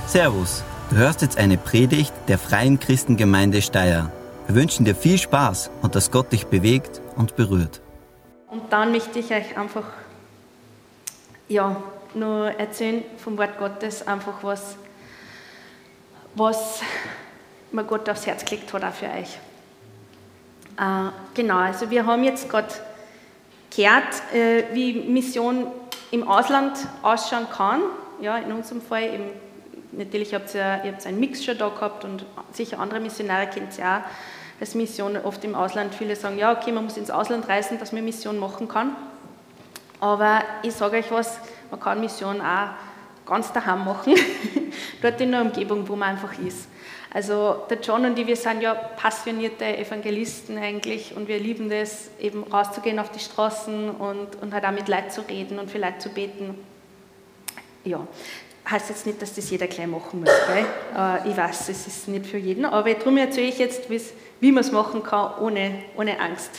Servus, du hörst jetzt eine Predigt der Freien Christengemeinde Steyr. Wir wünschen dir viel Spaß und dass Gott dich bewegt und berührt. Und dann möchte ich euch einfach nur erzählen vom Wort Gottes, einfach was mir Gott aufs Herz gelegt hat, auch für euch. Genau, also wir haben jetzt gerade gehört, wie Mission im Ausland ausschauen kann. Ja, in unserem Fall eben, natürlich habt ihr einen Mix schon da gehabt und sicher andere Missionare kennt ihr auch, dass Mission oft im Ausland, viele sagen, ja okay, man muss ins Ausland reisen, dass man Mission machen kann. Aber ich sage euch was, man kann Mission auch ganz daheim machen, dort in der Umgebung, wo man einfach ist. Also der John und ich, wir sind ja passionierte Evangelisten eigentlich und wir lieben das, eben rauszugehen auf die Straßen und halt auch mit Leuten zu reden und für Leute zu beten. Ja, heißt jetzt nicht, dass das jeder gleich machen muss, gell? Ich weiß, es ist nicht für jeden, aber darum erzähle ich jetzt, wie man es machen kann, ohne Angst.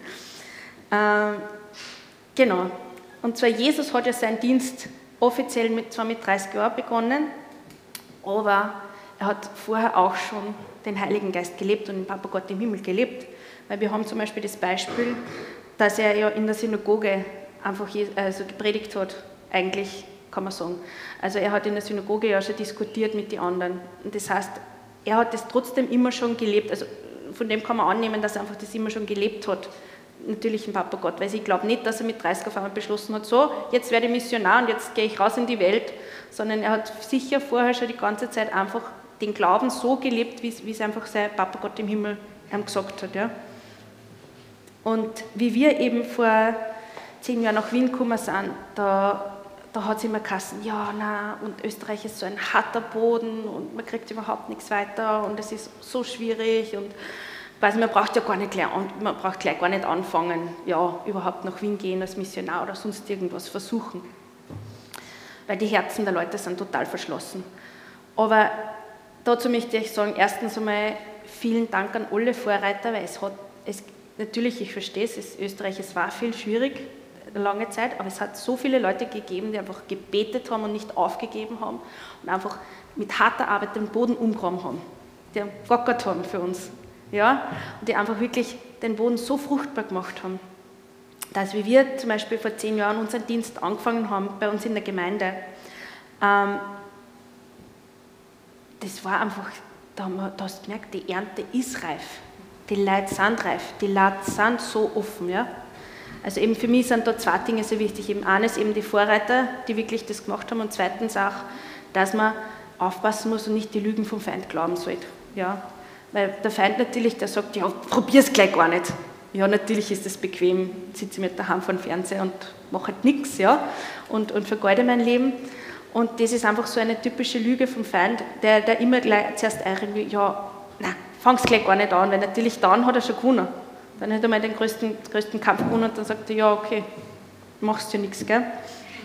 Genau, und zwar Jesus hat ja seinen Dienst offiziell zwar mit 30 Jahren begonnen, aber er hat vorher auch schon den Heiligen Geist gelebt und den Papa Gott im Himmel gelebt, weil wir haben zum Beispiel das Beispiel, dass er ja in der Synagoge einfach gepredigt hat, eigentlich kann man sagen. Also er hat in der Synagoge ja schon diskutiert mit den anderen. Und das heißt, er hat das trotzdem immer schon gelebt. Also von dem kann man annehmen, dass er einfach das immer schon gelebt hat. Natürlich im Papa Gott, weil ich glaube nicht, dass er mit 30 auf einmal beschlossen hat, so, jetzt werde ich Missionar und jetzt gehe ich raus in die Welt, sondern er hat sicher vorher schon die ganze Zeit einfach den Glauben so gelebt, wie es einfach sein Papa Gott im Himmel ihm gesagt hat. Ja. Und wie wir eben vor 10 Jahren nach Wien gekommen sind, da hat es immer geheißen, ja, nein, und Österreich ist so ein harter Boden und man kriegt überhaupt nichts weiter und es ist so schwierig und quasi man braucht gleich gar nicht anfangen, ja, überhaupt nach Wien gehen als Missionar oder sonst irgendwas versuchen. Weil die Herzen der Leute sind total verschlossen. Aber dazu möchte ich sagen, erstens einmal vielen Dank an alle Vorreiter, weil natürlich, ich verstehe es, Österreich, es war viel schwierig, eine lange Zeit, aber es hat so viele Leute gegeben, die einfach gebetet haben und nicht aufgegeben haben und einfach mit harter Arbeit den Boden umgegraben haben, die geackert haben für uns, ja, und die einfach wirklich den Boden so fruchtbar gemacht haben, dass wir zum Beispiel vor 10 Jahren unseren Dienst angefangen haben bei uns in der Gemeinde, das war einfach, da hast du gemerkt, die Ernte ist reif, die Leute sind reif, die Leute sind so offen, ja. Also eben für mich sind da 2 Dinge sehr wichtig. Eben eines eben die Vorreiter, die wirklich das gemacht haben und zweitens auch, dass man aufpassen muss und nicht die Lügen vom Feind glauben sollte. Ja? Weil der Feind natürlich, der sagt, ja, probier's gleich gar nicht. Ja, natürlich ist es bequem, sitze ich mit daheim vor dem Fernseher und mache halt nichts, ja, und vergeude mein Leben. Und das ist einfach so eine typische Lüge vom Feind, der immer gleich zuerst eiren will, ja, nein, fang's gleich gar nicht an, weil natürlich dann hat er schon gewonnen. Dann hat er mal den größten Kampf gewonnen und dann sagt er, ja, okay, machst du ja nichts, gell?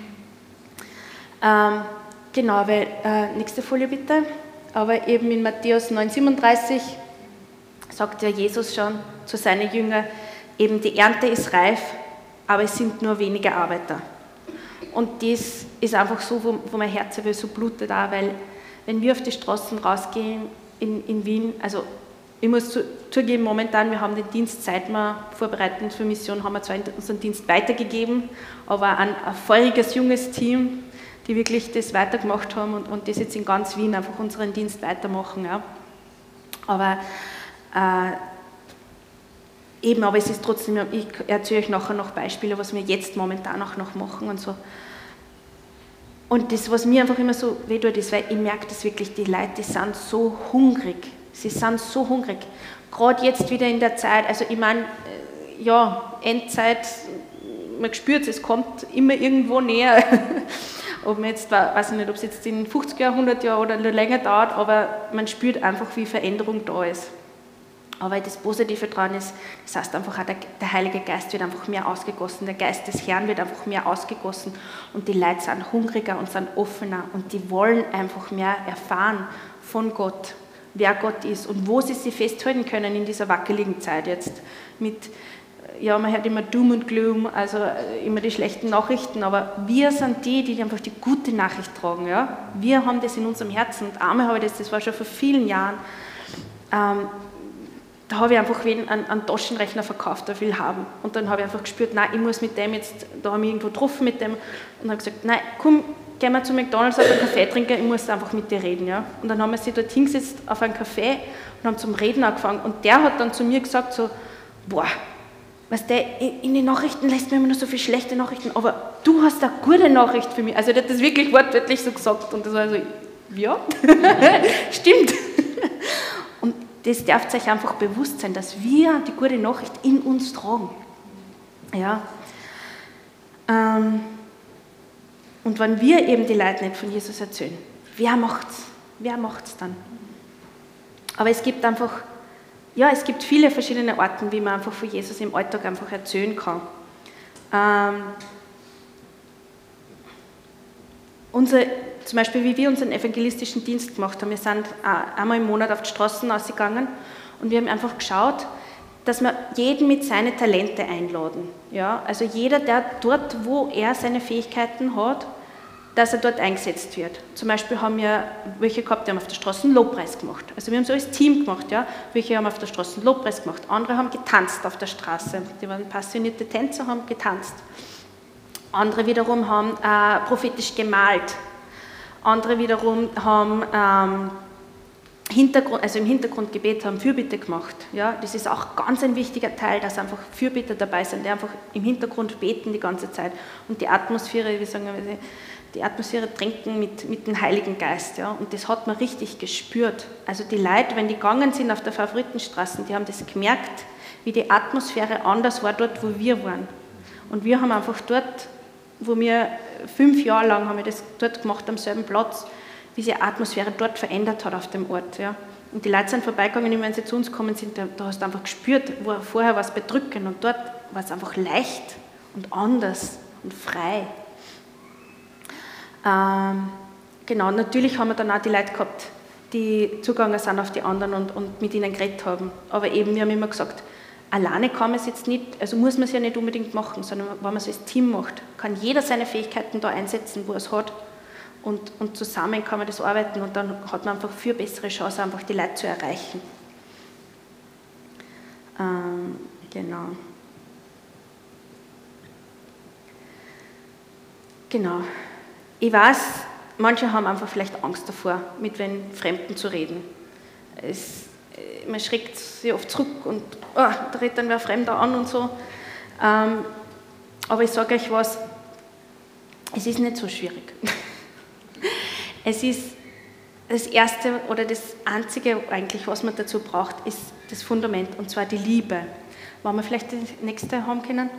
Genau, weil, nächste Folie bitte. Aber eben in Matthäus 9,37 sagt ja Jesus schon zu seinen Jüngern, eben die Ernte ist reif, aber es sind nur wenige Arbeiter. Und das ist einfach so, wo mein Herz so blutet auch, weil wenn wir auf die Straßen rausgehen in Wien, also ich muss zugeben, momentan, wir haben den Dienst, seit wir vorbereiten für Mission, haben wir zwar unseren Dienst weitergegeben, aber ein feuriges, junges Team, die wirklich das weitergemacht haben und das jetzt in ganz Wien einfach unseren Dienst weitermachen. Ja. Aber es ist trotzdem, ich erzähle euch nachher noch Beispiele, was wir jetzt momentan auch noch machen und so. Und das, was mir einfach immer so wehtut, ist, weil ich merke das wirklich, die Leute, die sind so hungrig. Sie sind so hungrig. Gerade jetzt wieder in der Zeit, also ich meine, ja, Endzeit, man spürt es kommt immer irgendwo näher. Ob man jetzt, weiß ich nicht, ob es jetzt in 50 Jahren, 100 Jahren oder länger dauert, aber man spürt einfach, wie Veränderung da ist. Aber das Positive daran ist, das heißt einfach auch, der Heilige Geist wird einfach mehr ausgegossen, der Geist des Herrn wird einfach mehr ausgegossen und die Leute sind hungriger und sind offener und die wollen einfach mehr erfahren von Gott, wer Gott ist und wo sie sich festhalten können in dieser wackeligen Zeit jetzt mit ja, man hört immer Doom und Gloom, also immer die schlechten Nachrichten, aber wir sind die einfach die gute Nachricht tragen. Ja? Wir haben das in unserem Herzen. Und einmal habe ich das war schon vor vielen Jahren, da habe ich einfach einen Taschenrechner verkauft, der will haben. Und dann habe ich einfach gespürt, nein, ich muss mit dem jetzt, da habe ich irgendwo getroffen mit dem und habe gesagt, nein, komm, gehen wir zu McDonald's auf einen Kaffee trinken, ich muss einfach mit dir reden. Ja? Und dann haben wir sie dort hingesetzt auf einen Kaffee und haben zum Reden angefangen. Und der hat dann zu mir gesagt so, boah, weißt du, in den Nachrichten lässt man immer nur so viele schlechte Nachrichten, aber du hast eine gute Nachricht für mich. Also der hat das wirklich wortwörtlich so gesagt und das war so, ja, stimmt. Und das darf euch einfach bewusst sein, dass wir die gute Nachricht in uns tragen. Ja. Und wenn wir eben die Leute nicht von Jesus erzählen, wer macht's? Wer macht's dann? Aber es gibt einfach, ja, es gibt viele verschiedene Arten, wie man einfach von Jesus im Alltag einfach erzählen kann. Zum Beispiel, wie wir unseren evangelistischen Dienst gemacht haben. Wir sind einmal im Monat auf die Straßen rausgegangen und wir haben einfach geschaut, dass wir jeden mit seinen Talente einladen. Ja? Also jeder, der dort, wo er seine Fähigkeiten hat, dass er dort eingesetzt wird. Zum Beispiel haben wir welche gehabt, die haben auf der Straße einen Lobpreis gemacht. Also wir haben so als Team gemacht. Ja? Welche haben auf der Straße einen Lobpreis gemacht. Andere haben getanzt auf der Straße. Die waren passionierte Tänzer, haben getanzt. Andere wiederum haben prophetisch gemalt. Andere wiederum haben im Hintergrundgebet haben Fürbitte gemacht. Ja, das ist auch ganz ein wichtiger Teil, dass einfach Fürbitter dabei sind, die einfach im Hintergrund beten die ganze Zeit und die Atmosphäre, die Atmosphäre tränken mit dem Heiligen Geist. Ja, und das hat man richtig gespürt. Also die Leute, wenn die gegangen sind auf der Favoritenstraße, die haben das gemerkt, wie die Atmosphäre anders war dort, wo wir waren. Und wir haben einfach dort, wo wir 5 Jahre lang haben wir das dort gemacht, am selben Platz, wie sich die Atmosphäre dort verändert hat auf dem Ort. Ja. Und die Leute sind vorbeigegangen, und wenn sie zu uns gekommen sind, da hast du einfach gespürt, wo vorher war es bedrückend und dort war es einfach leicht und anders und frei. Genau, natürlich haben wir dann auch die Leute gehabt, die zugegangen sind auf die anderen und mit ihnen geredet haben. Aber eben, wir haben immer gesagt, alleine kann man es jetzt nicht, also muss man es ja nicht unbedingt machen, sondern wenn man es als Team macht, kann jeder seine Fähigkeiten da einsetzen, wo er es hat. Und zusammen kann man das arbeiten und dann hat man einfach viel bessere Chance, einfach die Leute zu erreichen. Genau. Ich weiß, manche haben einfach vielleicht Angst davor, mit den Fremden zu reden. Man schreckt sich oft zurück und da redet dann wer Fremder an und so. Aber ich sage euch was, es ist nicht so schwierig. Es ist das Erste oder das Einzige eigentlich, was man dazu braucht, ist das Fundament, und zwar die Liebe. Wollen wir vielleicht die nächste haben können?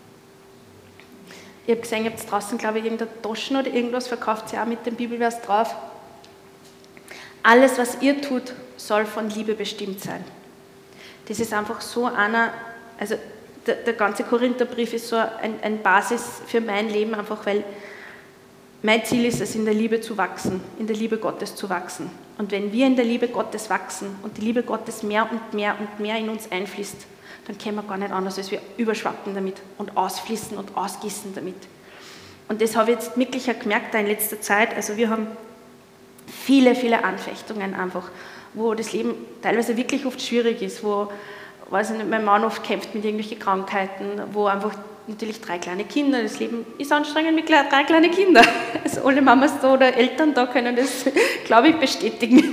Ich habe gesehen, ihr habt draußen, glaube ich, irgendeine Taschen oder irgendwas, verkauft ihr auch mit dem Bibelvers drauf. Alles, was ihr tut, soll von Liebe bestimmt sein. Das ist einfach so einer, also der ganze Korintherbrief ist so ein Basis für mein Leben, einfach weil mein Ziel ist es, in der Liebe zu wachsen, in der Liebe Gottes zu wachsen. Und wenn wir in der Liebe Gottes wachsen und die Liebe Gottes mehr und mehr und mehr in uns einfließt, dann können wir gar nicht anders, als wir überschwappen damit und ausfließen und ausgießen damit. Und das habe ich jetzt wirklich gemerkt in letzter Zeit. Also wir haben viele, viele Anfechtungen einfach, wo das Leben teilweise wirklich oft schwierig ist, wo, weiß ich nicht, mein Mann oft kämpft mit irgendwelchen Krankheiten, wo einfach natürlich 3 kleine Kinder, das Leben ist anstrengend mit 3 kleinen Kindern. Also alle Mamas da oder Eltern da können das, glaube ich, bestätigen.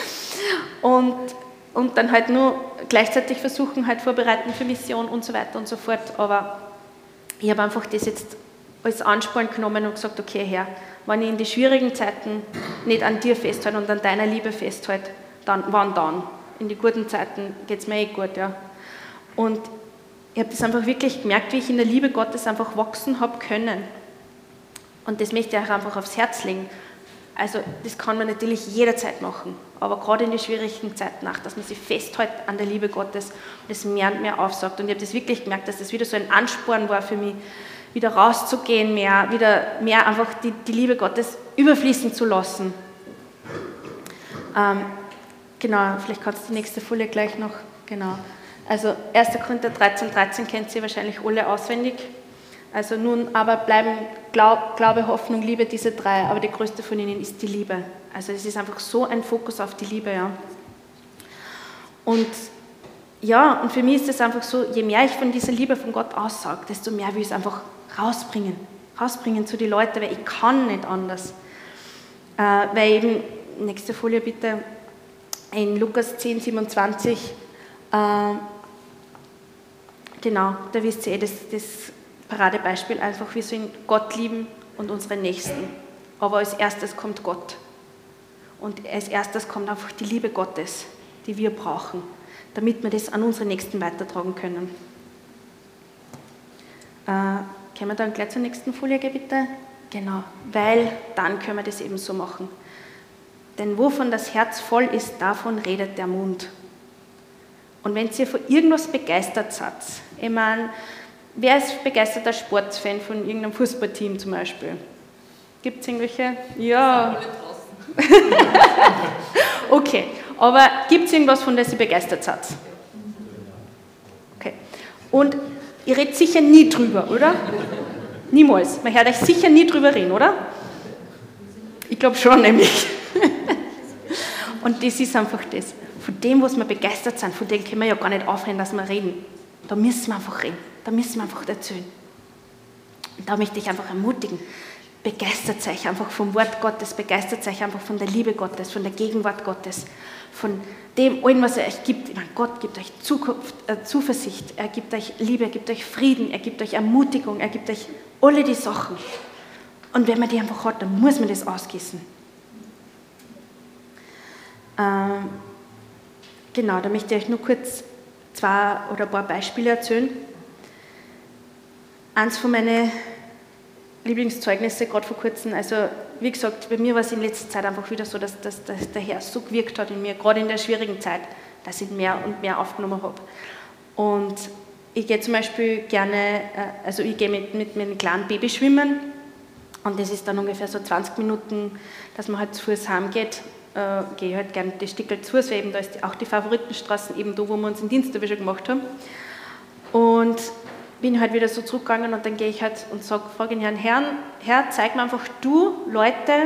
Und dann halt nur gleichzeitig versuchen, halt vorbereiten für Mission und so weiter und so fort. Aber ich habe einfach das jetzt als Ansporn genommen und gesagt, okay, Herr, wenn ich in die schwierigen Zeiten nicht an dir festhalte und an deiner Liebe festhalte, dann, wann dann? In die guten Zeiten geht es mir eh gut, ja. Und ich habe das einfach wirklich gemerkt, wie ich in der Liebe Gottes einfach wachsen habe können. Und das möchte ich euch einfach aufs Herz legen. Also das kann man natürlich jederzeit machen, aber gerade in den schwierigen Zeiten auch, dass man sich festhält an der Liebe Gottes und das mehr und mehr aufsaugt. Und ich habe das wirklich gemerkt, dass das wieder so ein Ansporn war für mich, wieder rauszugehen, wieder mehr einfach die Liebe Gottes überfließen zu lassen. Genau, vielleicht kannst du die nächste Folie gleich noch, genau. Also 1. Korinther 13,13 kennt ihr wahrscheinlich alle auswendig. Also nun aber bleiben Glaube, Hoffnung, Liebe, diese 3, aber die größte von ihnen ist die Liebe. Also es ist einfach so ein Fokus auf die Liebe, ja. Und ja, und für mich ist es einfach so, je mehr ich von dieser Liebe von Gott aussage, desto mehr will ich es einfach rausbringen zu den Leuten, weil ich kann nicht anders. Weil eben, nächste Folie bitte, in Lukas 10, 27, genau, da wisst ihr das Paradebeispiel, einfach wir sollen Gott lieben und unsere Nächsten. Aber als erstes kommt Gott. Und als erstes kommt einfach die Liebe Gottes, die wir brauchen, damit wir das an unsere Nächsten weitertragen können. Können wir dann gleich zur nächsten Folie gehen, bitte? Genau, weil dann können wir das eben so machen. Denn wovon das Herz voll ist, davon redet der Mund. Und wenn ihr von irgendwas begeistert seid, ich meine, wer ist begeisterter Sportfan von irgendeinem Fußballteam zum Beispiel? Gibt es irgendwelche? Ja. Okay, aber gibt es irgendwas, von dem ihr begeistert seid? Okay. Und ihr redet sicher nie drüber, oder? Niemals. Man hört euch sicher nie drüber reden, oder? Ich glaube schon, nämlich. Und das ist einfach das. Von dem, was wir begeistert sind, von dem können wir ja gar nicht aufhören, dass wir reden. Da müssen wir einfach reden. Da müssen wir einfach erzählen. Und da möchte ich einfach ermutigen. Begeistert euch einfach vom Wort Gottes, begeistert euch einfach von der Liebe Gottes, von der Gegenwart Gottes, von dem allen, was er euch gibt. Ich meine, Gott gibt euch Zuversicht, er gibt euch Liebe, er gibt euch Frieden, er gibt euch Ermutigung, er gibt euch alle die Sachen. Und wenn man die einfach hat, dann muss man das ausgießen. Genau, da möchte ich euch nur kurz ein paar Beispiele erzählen. Eins von meinen Lieblingszeugnisse, gerade vor kurzem, also wie gesagt, bei mir war es in letzter Zeit einfach wieder so, dass der Herr so gewirkt hat in mir, gerade in der schwierigen Zeit, dass ich mehr und mehr aufgenommen habe. Und ich gehe zum Beispiel gerne, also ich gehe mit meinem kleinen Baby schwimmen und das ist dann ungefähr so 20 Minuten, dass man halt zu Fuß heimgeht. Gehe ich halt gerne die Stickel zu Fuß, weil eben da ist auch die Favoritenstraßen, eben da, wo wir uns den Dienst schon gemacht haben. Und bin halt wieder so zurückgegangen und dann gehe ich halt und frage den Herrn, Herr, zeig mir einfach du Leute,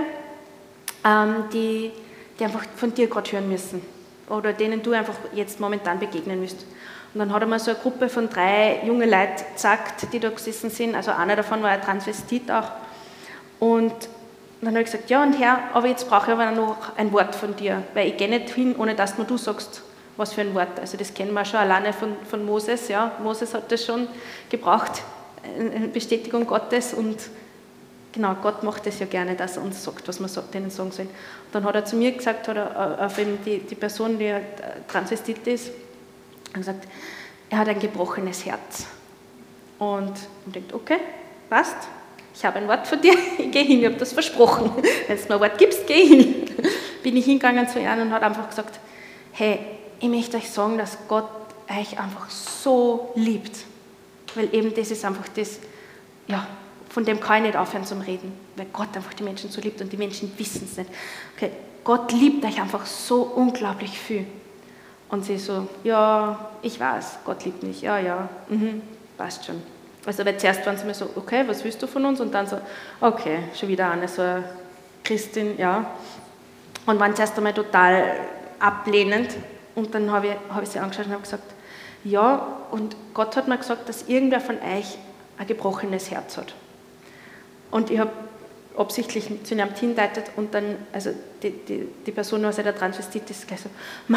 die einfach von dir gerade hören müssen oder denen du einfach jetzt momentan begegnen müsst. Und dann hat er mir so eine Gruppe von 3 jungen Leuten gezeigt, die da gesessen sind, also einer davon war ein Transvestit auch. Und dann habe ich gesagt, ja und Herr, aber jetzt brauche ich aber noch ein Wort von dir, weil ich gehe nicht hin, ohne dass nur du sagst, was für ein Wort. Also das kennen wir schon alleine von Moses. Ja. Moses hat das schon gebraucht, eine Bestätigung Gottes und genau, Gott macht das ja gerne, dass er uns sagt, was wir denen sagen sollen. Und dann hat er zu mir gesagt, auf eben die Person, die Transvestit ist, hat gesagt, er hat ein gebrochenes Herz. Und ich denke, okay, passt. Ich habe ein Wort von dir, ich gehe hin, ich habe das versprochen. Wenn du mir ein Wort gibst, gehe hin. Bin ich hingegangen zu ihm und hat einfach gesagt, hey, ich möchte euch sagen, dass Gott euch einfach so liebt. Weil eben das ist einfach das, ja, von dem kann ich nicht aufhören zum Reden. Weil Gott einfach die Menschen so liebt und die Menschen wissen es nicht. Okay, Gott liebt euch einfach so unglaublich viel. Und sie so, ja, ich weiß, Gott liebt mich, ja, passt schon. Also weil zuerst waren sie mir so, okay, was willst du von uns? Und dann so, okay, schon wieder eine so eine Christin, ja. Und waren zuerst einmal total ablehnend. Und dann habe ich sie angeschaut und habe gesagt, ja, und Gott hat mir gesagt, dass irgendwer von euch ein gebrochenes Herz hat. Und ich habe absichtlich zu einem hindeutet und dann, also die Person, was der Transvestit ist, gleich so,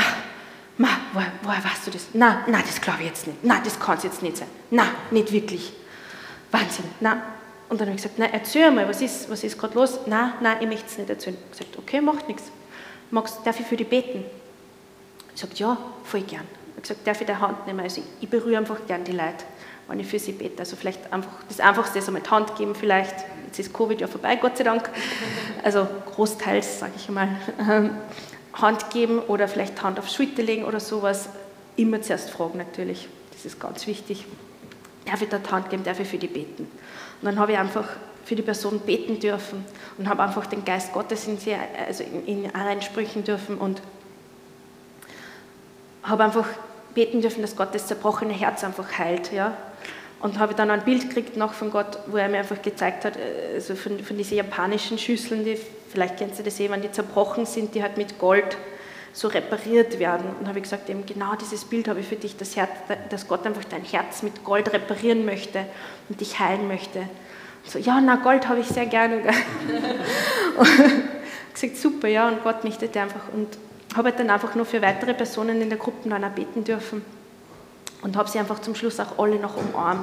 woher weißt du das? Nein, das glaube ich jetzt nicht. Nein, das kann es jetzt nicht sein. Nein, nicht wirklich. Wahnsinn. Nein. Und dann habe ich gesagt, nein, erzähl mal, was ist gerade los? Nein, ich möchte es nicht erzählen. Ich habe gesagt, okay, macht nichts. Darf ich für dich beten? Ich habe gesagt, ja, voll gern. Ich habe gesagt, darf ich deine Hand nehmen? Also ich berühre einfach gern die Leute, wenn ich für sie bete. Also vielleicht einfach das Einfachste, so mit Hand geben vielleicht. Jetzt ist Covid ja vorbei, Gott sei Dank. Also großteils, sage ich mal, Hand geben oder vielleicht Hand auf Schulter legen oder sowas. Immer zuerst fragen natürlich, das ist ganz wichtig. Darf ich dort Hand geben, darf ich für die beten? Und dann habe ich einfach für die Person beten dürfen und habe einfach den Geist Gottes in sie, also in reinsprechen dürfen und habe einfach beten dürfen, dass Gott das zerbrochene Herz einfach heilt. Ja? Und habe dann ein Bild gekriegt noch von Gott, wo er mir einfach gezeigt hat, also von diesen japanischen Schüsseln, die, vielleicht kennst du das wenn die zerbrochen sind, die halt mit Gold so repariert werden. Und habe ich gesagt, eben genau dieses Bild habe ich für dich, das Herz, dass Gott einfach dein Herz mit Gold reparieren möchte und dich heilen möchte. Und so, ja, na, Gold habe ich sehr gerne. Und gesagt, super, ja, und Gott möchte einfach. Und habe dann einfach nur für weitere Personen in der Gruppe dann auch beten dürfen. Und habe sie einfach zum Schluss auch alle noch umarmt.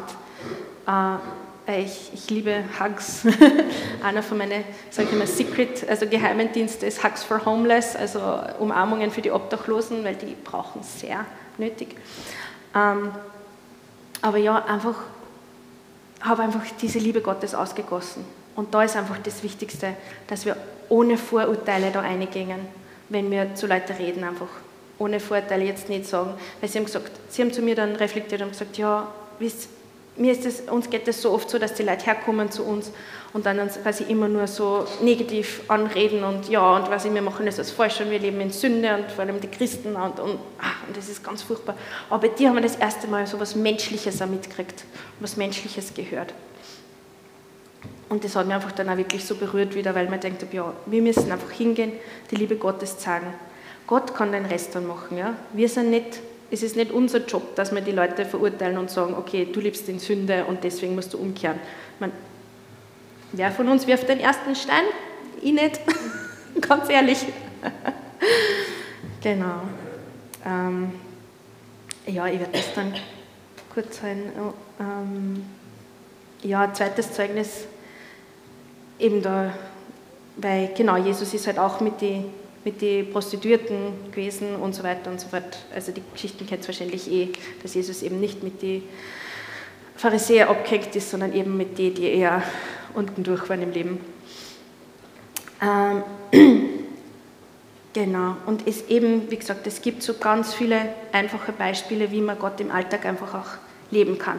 Ich liebe Hugs. Einer von meinen, sage ich immer, Secret, also geheimen Dienste ist Hugs for Homeless, also Umarmungen für die Obdachlosen, weil die brauchen es sehr nötig. Aber ja, habe einfach diese Liebe Gottes ausgegossen. Und da ist einfach das Wichtigste, dass wir ohne Vorurteile da reingehen, wenn wir zu Leuten reden, einfach ohne Vorurteile jetzt nicht sagen. Weil sie haben zu mir dann reflektiert und gesagt, ja, wisst, uns geht es so oft so, dass die Leute herkommen zu uns und dann uns quasi immer nur so negativ anreden und ja, und wir machen das als falsch und wir leben in Sünde und vor allem die Christen und das ist ganz furchtbar. Aber bei dir haben wir das erste Mal so was Menschliches auch mitgekriegt, was Menschliches gehört. Und das hat mich einfach dann auch wirklich so berührt wieder, weil man denkt, ja, wir müssen einfach hingehen, die Liebe Gottes zeigen. Gott kann den Rest dann machen. Ja? Es ist nicht unser Job, dass wir die Leute verurteilen und sagen, okay, du lebst in Sünde und deswegen musst du umkehren. Wer von uns wirft den ersten Stein? Ich nicht. Ganz ehrlich. Genau. Ja, ich werde das dann kurz sein. Ja, zweites Zeugnis eben da, weil genau, Jesus ist halt auch mit die Prostituierten gewesen und so weiter und so fort. Also die Geschichten kennt ihr wahrscheinlich dass Jesus eben nicht mit den Pharisäern abgehängt ist, sondern eben mit denen, die eher unten durch waren im Leben. Genau, und es eben, wie gesagt, es gibt so ganz viele einfache Beispiele, wie man Gott im Alltag einfach auch leben kann.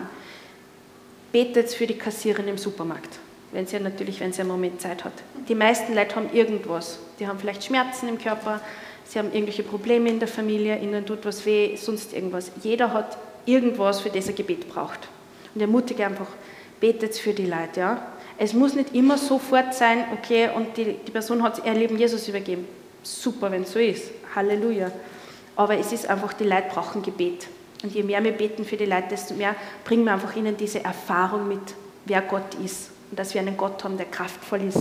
Betet für die Kassiererin im Supermarkt, wenn sie einen Moment Zeit hat. Die meisten Leute haben irgendwas. Die haben vielleicht Schmerzen im Körper, sie haben irgendwelche Probleme in der Familie, ihnen tut was weh, sonst irgendwas. Jeder hat irgendwas, für das er Gebet braucht. Und ermutige einfach, betet für die Leute. Ja? Es muss nicht immer sofort sein, okay, und die Person hat ihr Leben Jesus übergeben. Super, wenn es so ist. Halleluja. Aber es ist einfach, die Leute brauchen Gebet. Und je mehr wir beten für die Leute, desto mehr bringen wir einfach ihnen diese Erfahrung mit, wer Gott ist. Und dass wir einen Gott haben, der kraftvoll ist.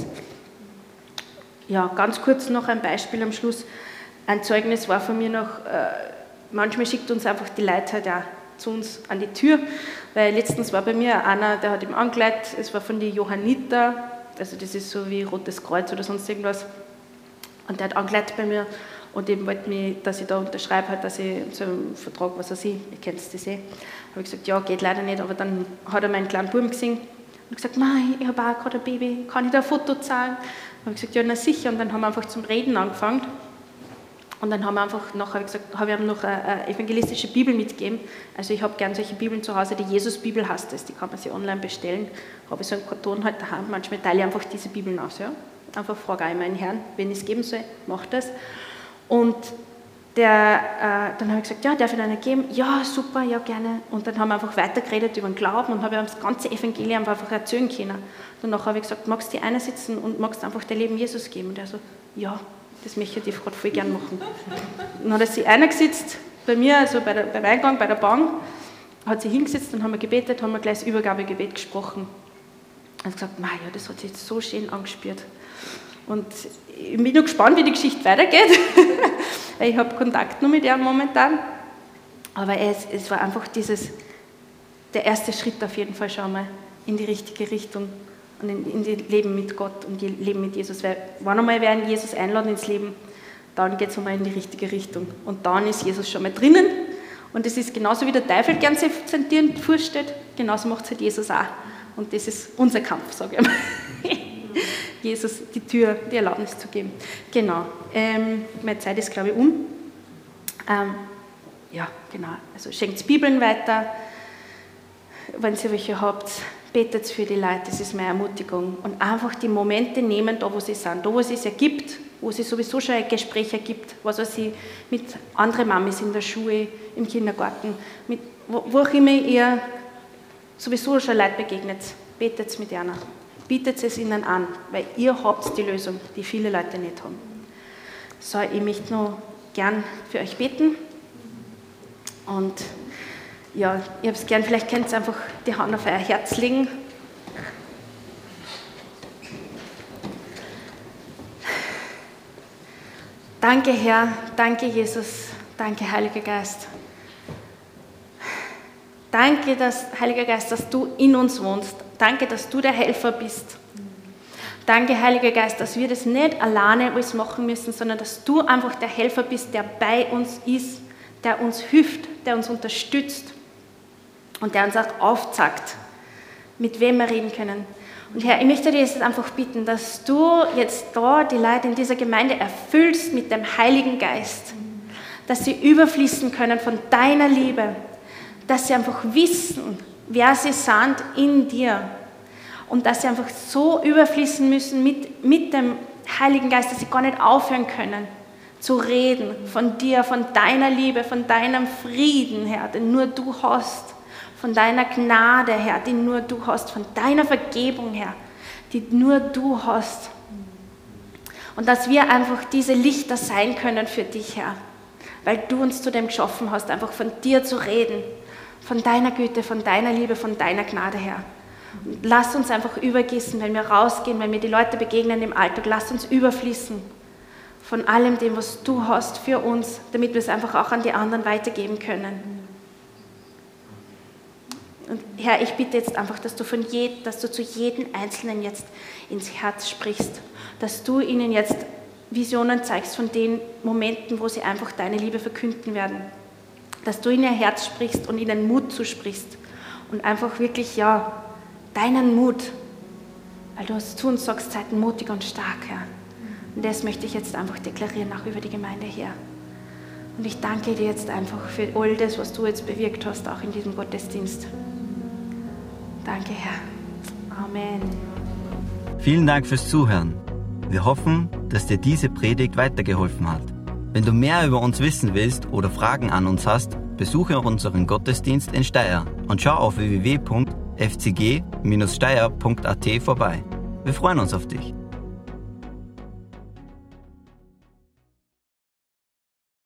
Ja, ganz kurz noch ein Beispiel am Schluss. Ein Zeugnis war von mir noch, manchmal schickt uns einfach die Leute halt auch zu uns an die Tür, weil letztens war bei mir einer, der hat ihm angeleitet, es war von den Johanniter, also das ist so wie Rotes Kreuz oder sonst irgendwas, und der hat angeleitet bei mir und eben wollte mich, dass ich da unterschreibe, halt, dass ich so einen Vertrag, was er sieht, ihr kennt das habe ich gesagt, ja, geht leider nicht, aber dann hat er meinen kleinen Buben gesehen und gesagt, Mei, ich habe auch gerade ein Baby, kann ich da ein Foto zeigen? Habe ich gesagt, ja, na sicher, und dann haben wir einfach zum Reden angefangen. Und dann haben wir einfach habe ich ihm noch eine evangelistische Bibel mitgegeben. Also ich habe gerne solche Bibeln zu Hause, die Jesus-Bibel heißt das, die kann man sich online bestellen. Habe ich so einen Karton halt daheim, manchmal teile ich einfach diese Bibeln aus. Ja? Einfach frage ich meinen Herrn, wenn ich es geben soll, macht das. Und dann habe ich gesagt, ja, darf ich eine geben? Ja, super, ja, gerne. Und dann haben wir einfach weitergeredet über den Glauben und habe ihm das ganze Evangelium einfach erzählen können. Danach habe ich gesagt, magst du dich sitzen und magst einfach dein Leben Jesus geben? Und er so, ja. Das möchte ich gerade voll gern machen. Dann hat er sich eingesetzt bei mir, also beim Eingang, bei der Bank, hat sie hingesetzt und haben wir gebetet, haben wir gleich das Übergabegebet gesprochen. Und gesagt, ja, das hat sich jetzt so schön angespürt. Und ich bin noch gespannt, wie die Geschichte weitergeht, weil ich habe Kontakt nur mit ihr momentan. Aber es war einfach der erste Schritt auf jeden Fall schon mal in die richtige Richtung. Und in das Leben mit Gott und Leben mit Jesus. Weil wenn einmal wer einen Jesus einladen ins Leben, dann geht es einmal in die richtige Richtung. Und dann ist Jesus schon mal drinnen. Und das ist genauso wie der Teufel gern sein Tieren vorstellt, genauso macht es halt Jesus auch. Und das ist unser Kampf, sage ich mal. Jesus die Tür, die Erlaubnis zu geben. Genau. Meine Zeit ist, glaube ich, um. Ja, genau. Also schenkt Bibeln weiter, wenn ihr welche habt. Betet für die Leute, das ist meine Ermutigung. Und einfach die Momente nehmen, da wo sie sind. Da wo es sich ergibt, wo es sowieso schon Gespräche gibt, was weiß ich, mit anderen Mamis in der Schule, im Kindergarten, wo auch immer ihr sowieso schon Leute begegnet, betet mit ihnen, bietet es ihnen an, weil ihr habt die Lösung, die viele Leute nicht haben. So, ich möchte noch gern für euch beten und ja, ich habe es gern, vielleicht könnt ihr einfach die Hand auf euer Herz legen. Danke, Herr, danke, Jesus, danke, Heiliger Geist. Danke, Heiliger Geist, dass du in uns wohnst. Danke, dass du der Helfer bist. Danke, Heiliger Geist, dass wir das nicht alleine alles machen müssen, sondern dass du einfach der Helfer bist, der bei uns ist, der uns hilft, der uns unterstützt und der uns auch aufzeigt, mit wem wir reden können. Und Herr, ich möchte dir jetzt einfach bitten, dass du jetzt da die Leute in dieser Gemeinde erfüllst mit dem Heiligen Geist, dass sie überfließen können von deiner Liebe, dass sie einfach wissen, wer sie sind in dir und dass sie einfach so überfließen müssen mit dem Heiligen Geist, dass sie gar nicht aufhören können zu reden von dir, von deiner Liebe, von deinem Frieden, Herr, den nur du hast. Von deiner Gnade, Herr, die nur du hast, von deiner Vergebung, Herr, die nur du hast. Und dass wir einfach diese Lichter sein können für dich, Herr, weil du uns zu dem geschaffen hast, einfach von dir zu reden, von deiner Güte, von deiner Liebe, von deiner Gnade, Herr. Und lass uns einfach übergießen, wenn wir rausgehen, wenn wir die Leute begegnen im Alltag, lass uns überfließen von allem dem, was du hast für uns, damit wir es einfach auch an die anderen weitergeben können. Und Herr, ich bitte jetzt einfach, dass du zu jedem Einzelnen jetzt ins Herz sprichst, dass du ihnen jetzt Visionen zeigst von den Momenten, wo sie einfach deine Liebe verkünden werden, dass du in ihr Herz sprichst und ihnen Mut zusprichst und einfach wirklich, ja, deinen Mut, weil du hast zu uns sagst, seid mutig und stark, Herr. Und das möchte ich jetzt einfach deklarieren, auch über die Gemeinde hier. Und ich danke dir jetzt einfach für all das, was du jetzt bewirkt hast, auch in diesem Gottesdienst. Danke, Herr. Amen. Vielen Dank fürs Zuhören. Wir hoffen, dass dir diese Predigt weitergeholfen hat. Wenn du mehr über uns wissen willst oder Fragen an uns hast, besuche unseren Gottesdienst in Steyr und schau auf www.fcg-steyr.at vorbei. Wir freuen uns auf dich.